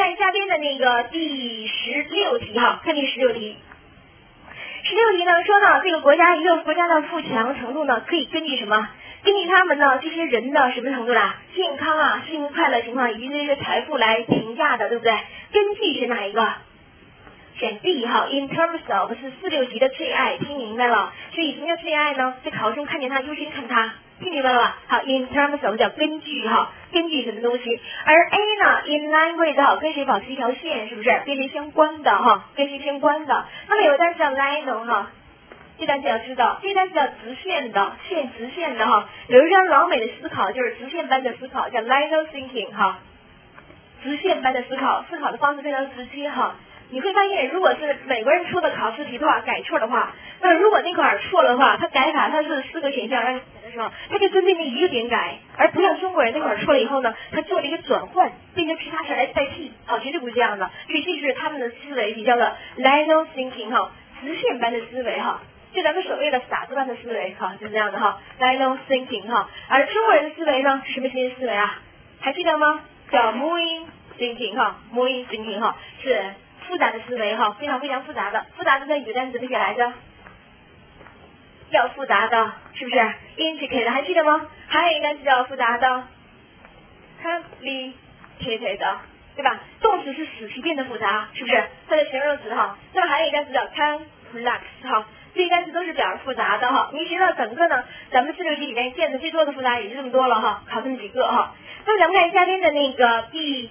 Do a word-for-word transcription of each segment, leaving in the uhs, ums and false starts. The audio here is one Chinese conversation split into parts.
看下边的那个第十六题哈，看第十六题。十六题呢说呢，这个国家一个国家的富强程度呢，可以根据什么？根据他们呢这些人的什么程度啦？健康啊、幸福快乐情况以及这些财富来评价的，对不对？根据是哪一个？选 D 哈 ，in terms of 是四六级的最爱，听明白了？所以什么叫最爱呢？在考试中看见它，优先看它，听明白了吧？好 ，in terms of 叫根据哈，根据什么东西？而 A 呢 ，in line with 哈，跟谁保持一条线，是不是？跟谁相关的哈？跟谁相关的？那么有个单词叫 line 哈。这单词要知道，这单词叫直线的，线直线的哈。有一张老美的思考，就是直线般的思考，叫 linear thinking 哈。直线般的思考，思考的方式非常直接哈。你会发现，如果是美国人出的考试题的话，改错的话，那如果那块儿错的话，他改法他是四个选项让你写的时候，他就针对那一个点改，而不像中国人那块儿错了以后呢，他做了一个转换，变成其他词来代替，好，绝对不是这样的。所以这是他们的思维，比较的 linear thinking 哈，直线般的思维哈。就咱们所谓的傻子般的思维哈，就是这样的哈 ，linear thinking 哈。而中国人的思维呢，什么新思维啊？还记得吗？叫 moving thinking 哈 ，moving thinking 哈，是复杂的思维哈，非常非常复杂的。复杂的这几个单词怎么写来着？要复杂的，是不是 ？intricate 还记得吗？还有一个单词叫复杂的 ，complicated 对吧？动词是使其变得复杂，是不是？它的形容词哈。那么还有一个单词叫 complex 哈。这些单词都是表示复杂的哈，你学到整个呢，咱们四六级里面见的最多的复杂也就这么多了哈，考这么几个哈。那么咱们看下边的那个第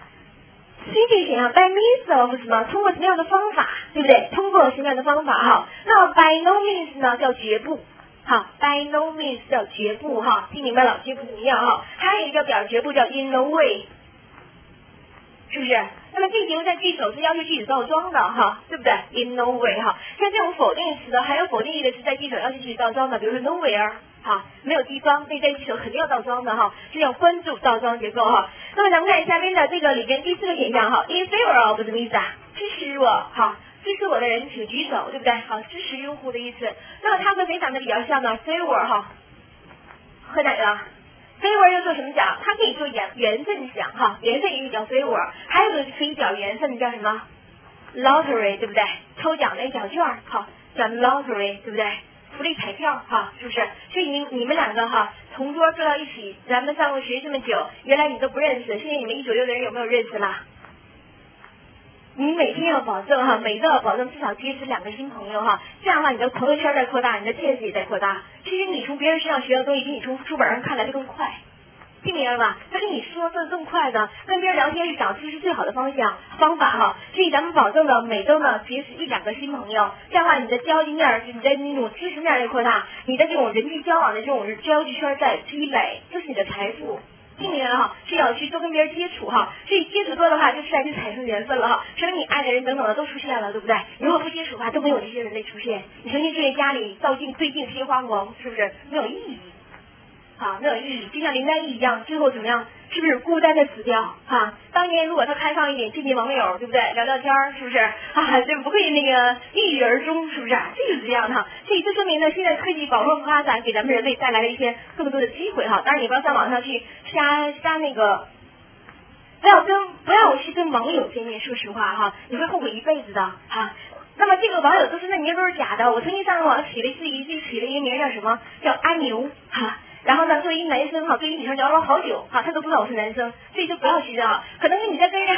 C 这个选项 ，by means of 什么？通过什么样的方法，对不对？通过什么样的方法哈？那么 by no means 呢叫绝不，好 ，by no means 叫绝不哈，听明白了？绝不怎么样哈？还有一个表示绝不叫 in no way。是不是？那么这题目在句首是要求句子倒装的哈，对不对 ？In no way 哈，像这种否定词的，还有否定意的是在句首要求句子倒装的，比如说 nowhere 哈，没有地方，那在句首肯定要倒装的哈，这叫关注倒装结构哈。那么咱们看下边的这个里边第四个选项哈 ，in favor of 什么意思啊？支持我哈，支持我的人请举手，对不对？好，支持用户的意思。那么它和谁长得比较像呢 ？favor 哈，和哪个？favor 又做什么奖？它可以做缘缘分奖哈，缘分也叫 favor， 还有个可以表缘分的叫什么 ？lottery 对不对？抽奖的奖券哈，叫 lottery 对不对？福利彩票哈，是不是？所以你你们两个哈同桌坐到一起，咱们上过学这么久，原来你都不认识，现在你们一左右的人有没有认识啦？你每天要保证哈，每个要保证至少结识两个新朋友哈，这样的话你的朋友圈在扩大，你的见识也在扩大。其实你从别人身上学到东西，比你从书本上看来的更快，听明白了吧？他跟你说的更快的，跟别人聊天是找知识最好的方向方法哈。所以咱们保证了每周呢结识一两个新朋友，这样的话你的交际面，你的那种知识面在扩大，你的这种人际交往的这种交际圈在积累，这是你的财富。听明白了哈，是要去多跟别人接触哈，所以接触多的话，就自然就产生缘分了哈，说明你爱的人等等的都出现了，对不对？如果不接触的话，都没有这些人类出现。你成天就在家里照镜对镜贴花黄，是不是没有意义？好，没有意义，就像林黛玉一样，最后怎么样？是不是孤单的死掉？哈，当年如果他开放一点，见见网友，对不对？聊聊天，是不是？啊，就不会那个抑郁而终，是不是？这就是这样的哈。所以这说明呢，现在科技广泛发展，给咱们人类带来了一些更多的机会哈。当然，你不要上网上去瞎瞎那个，不要跟不要去跟网友见面，说实话哈，你会后悔一辈子的哈。那么这个网友都是那名都是假的。我曾经上网起了自己自己起了一个名叫什么？叫阿牛哈。然后呢，作为一男生哈，对于女生聊了好久哈，他都不知道我是男生，所以就不要去啊。可能是你在跟人，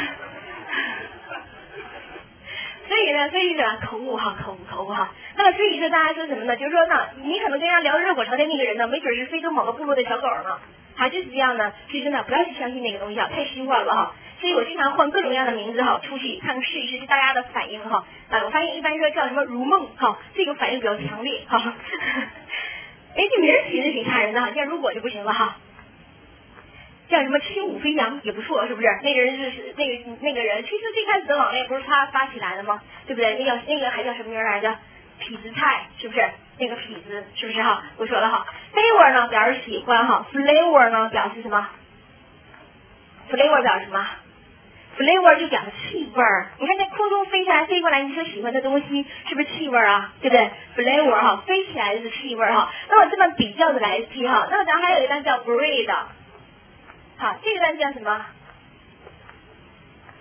所以呢，所以呢，口误哈，口误口误哈。那么所以说大家说什么呢？就是说呢，你可能跟人家聊热火朝天那个人呢，没准是非洲某个部落的小狗呢，啊，就是这样呢。所以说呢，不要去相信那个东西啊，太虚幻了哈。所以我经常换各种各样的名字哈，出去看看试一试，大家的反应哈。啊，我发现一般说叫什么如梦哈，这个反应比较强烈哈。哎，这名起的挺吓人的哈，叫如果就不行了哈。叫什么轻舞飞扬也不错，是不是？那个人是那个那个人，其实最开始的网恋不是他发起来的吗？对不对？那叫那个还叫什么名来着？痞子菜是不是？那个痞子是不是哈？我说了哈 ，flavor 呢表示喜欢哈 ，flavor 呢表示什么 ？flavor 表示什么 ？flavor 就表示气味儿。你看在空中飞下来飞过来，你所喜欢的东西是不是气味儿啊？对不对 ？flavor 哈，飞起来的是气味儿哈。那么这么比较的来记哈。那么咱还有一个单词叫 breed。好，这个单词叫什么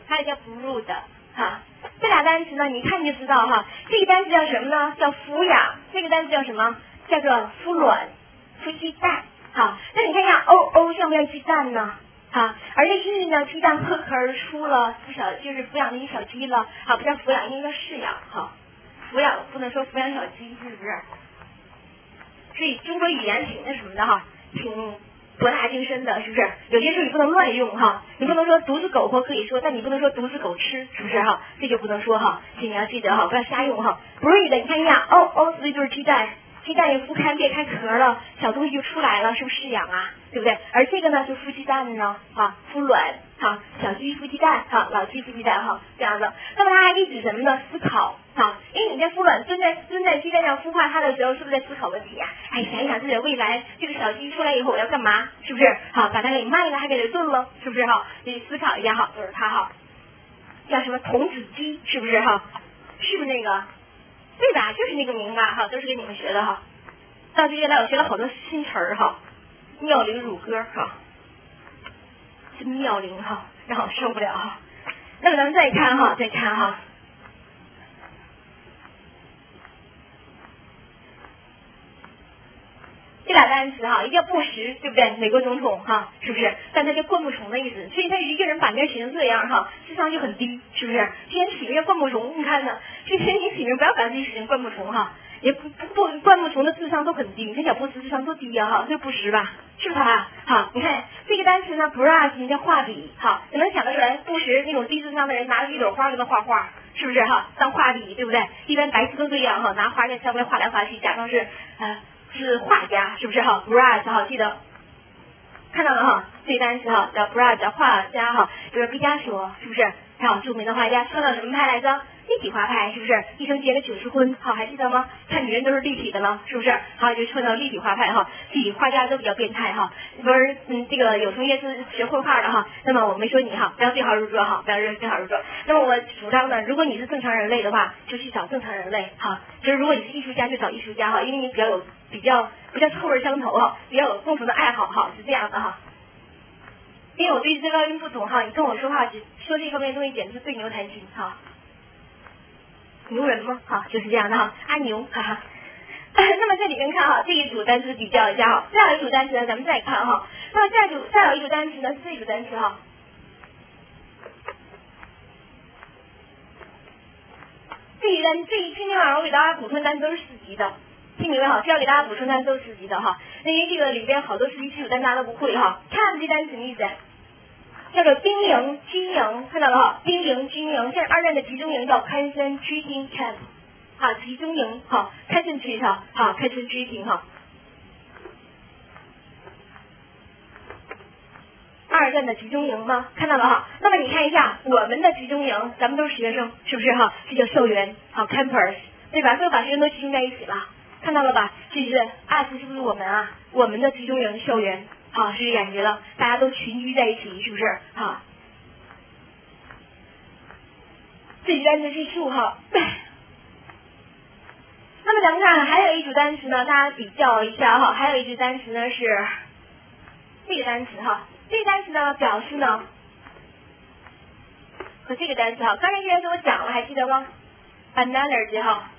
还有叫 brood 哈。这俩单词呢，你看就知道哈。这个单词叫什么呢？叫抚养。这个单词叫什么？叫做孵卵、孵鸡蛋。好，那你看一下 o o 像不像鸡蛋呢？好，而这 e 呢，鸡蛋破壳而出了，孵小就是抚养的一小鸡了。好，不叫抚养，应该叫饲养。好，抚养不能说抚养小鸡，是不是？所以中国语言挺那什么的哈，挺博大精深的，是不是？有些时候你不能乱用哈，你不能说独子狗活可以说，但你不能说独子狗吃，是不是哈？这就不能说哈，所以你要记得哈，不要瞎用哈。brood 你看一下 o o 所以就是鸡蛋。鸡蛋也孵开裂开壳了，小东西就出来了，是不是饲养啊？对不对？而这个呢，就孵鸡蛋呢，啊，孵卵，哈，小鸡孵鸡蛋，哈，老鸡孵鸡蛋，哈，这样的。那么它还可以指什么呢？思考，哈，因为你在孵卵蹲在蹲在鸡蛋上孵化它的时候，是不是在思考问题啊？哎，想一想自己的未来，这个小鸡出来以后我要干嘛？是不是？好，把它给卖了，还给它炖了，是不是哈？你思考一下哈，就是它哈，叫什么童子鸡，是不是哈？是不是那个？对吧？就是那个名吧，哈，都是给你们学的哈。到这边来，我学了好多新词儿哈，妙龄乳鸽哈，真妙龄哈，让我受不了哈。那么咱们再看哈，再看哈，这俩单词哈，一个叫布什，对不对？美国总统哈，是不是？但它叫灌木丛的意思，所以他一个人把名写成这样哈，智商就很低，是不是？既然起名叫灌木丛，你看呢？这些你起名不要把自己写成灌木丛哈。也不不灌木丛的智商都很低，你看小布什智商多低呀、啊、哈，这布什吧，是不是他？好，你看这个单词呢 ，brush 叫画笔，好，你能想得出来布什那种低智商的人拿着一朵花给他画画，是不是哈？当画笔，对不对？一般白痴都这样哈，拿花在上面画来画去，假装是呃是画家，是不是哈 ？brush 哈，记得看到了哈，这个单词哈叫 brush 叫画家哈，就是毕加索，是不是？还有著名的画家，创造什么派来着？立体画派，是不是？一生结了九十婚，好，还记得吗？看女人都是立体的了，是不是？好，就创造立体画派哈。自己画家都比较变态哈。不是，嗯，这个有同学是学绘画的哈，那么我没说你哈，不要对号入座哈，不要对号入座。那么我主张呢，如果你是正常人类的话，就去找正常人类哈。就是如果你是艺术家，就找艺术家哈，因为你比较有比较比较臭味相投哈，比较有共同的爱好哈，是这样的哈。因为我对这高音不懂哈，你跟我说话只说这方面的东西，简直是对牛弹琴哈。牛人吗？好，就是这样的哈，阿牛，哈哈。那么这里面看哈，这一组单词比较一下哈，再有一组单词呢，咱们再看哈。那么再组再有一组单词呢是这组单词哈。这一单这一今天晚上我给大家补充单词都是四级的，听明白哈？这要给大家补充单词都是四级的哈。那因为这个里边好多四级基础单大家都不会哈。看这单词什么意思？叫做兵营、军营，看到了哈？兵营、军营，现在二战的集中营叫 concentration camp， 好，集中营，好 ，concentration， 好 ，concentration， 哈。二战的集中营吗？看到了哈？那么你看一下我们的集中营，咱们都是学生，是不是哈？这叫校园，好 ，campus， 对吧？都把学生都集中在一起了，看到了吧？这是 us 是不是我们啊？我们的集中营校园。好，是感觉了，大家都群居在一起，是不是？好，这句单词是数哈。那么咱们看，还有一组单词呢，大家比较一下哈。还有一句单词呢是这个单词哈，这个单词呢表示呢和这个单词哈，刚才这个单词我讲了，还记得吗 ？Analogy 哈。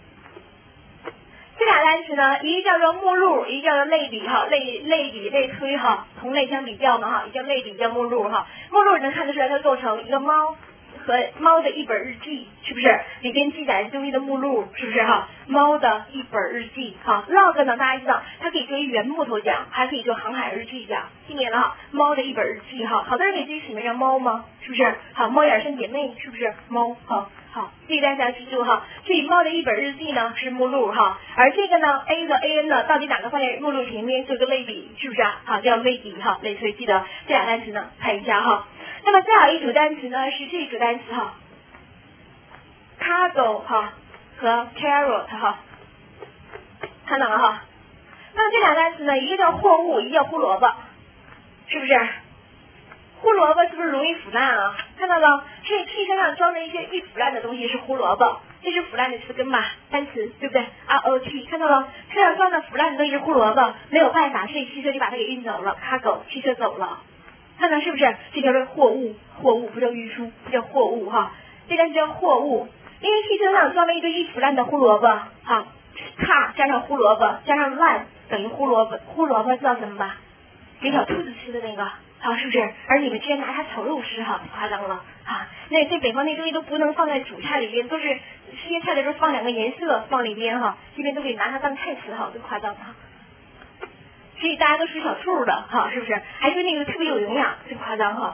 这俩单词呢，一个叫做目录，一个叫做类比哈，类类比类推哈，同类相比较嘛哈，一叫类比，叫目录哈。目录能看得出来，它构成一个猫和猫的一本日记，是不是？里边记载东西的目录，是不是哈？猫的一本日记哈 ，log 呢，大家知道，它可以作为原木头讲，还可以做航海日记讲，听明白了哈？猫的一本日记哈，好多人给自己起名叫猫吗？是不是？好，猫眼三姐妹，是不是？猫哈。好，这个大家记住哈，这里猫的一本日记呢是目录哈，而这个呢 A 和 A N 呢到底哪个放在目录前面做个类比，是不是啊？好，叫类比哈，类推，记得这俩单词呢看一下哈。那么再有一组单词呢是这组单词哈 ，cargo 哈和 carrot 哈，看到了哈。那么这俩单词呢，一个叫货物，一个叫胡萝卜，是不是？胡萝卜是不是容易腐烂啊？看到了，这汽车上装的一些易腐烂的东西是胡萝卜，这是腐烂的词根吧，单词对不对 ？R O T 看到了，车上装的腐烂的东西是胡萝卜，没有办法，所以汽车就把它给运走了 ，cargo 汽车走了。 看到是不是？这叫做货物，货物不叫运输，不叫货物哈，这单词叫货物。因为汽车上装了一堆一腐烂的胡萝卜，好 ，car 加上胡萝卜加上烂等于胡萝卜，胡萝卜知道什么吧？给小兔子吃的那个，好，是不是？而你们居然拿它炒肉吃，哈，夸张了啊！那在北方那东西都不能放在主菜里边，都是切菜的时候放两个颜色放里边哈，这边都可以拿它当菜吃哈，多夸张哈！所以大家都吃小兔的哈，是不是？还说那个特别有营养，真夸张哈！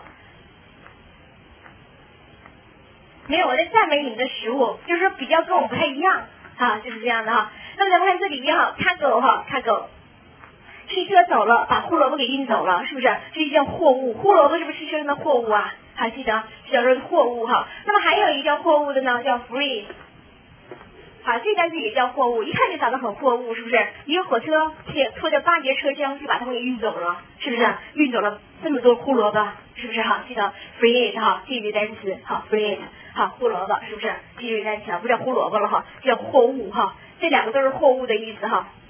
没有，我在赞美你们的食物，就是说比较跟我们不太一样啊，就是这样的哈。那么咱们看这里边哈 ，cargo 哈 ，cargo， 汽车走了，把胡萝卜给运走了，是不是？这一件货物，胡萝卜是不是汽车上的货物啊？还记得叫做货物哈。那么还有一个叫货物的呢，叫 free。好，这单词也叫货物，一看就长得很货物，是不是？一个火车铁拖着八节车厢就把它们给运走了，是不是？运走了这么多胡萝卜，是不是哈？记得 free it 哈，记住单词，好 free it， 好胡萝卜，是不是？记住单词啊，不叫胡萝卜了哈，叫货物哈，这两个都是货物的意思哈。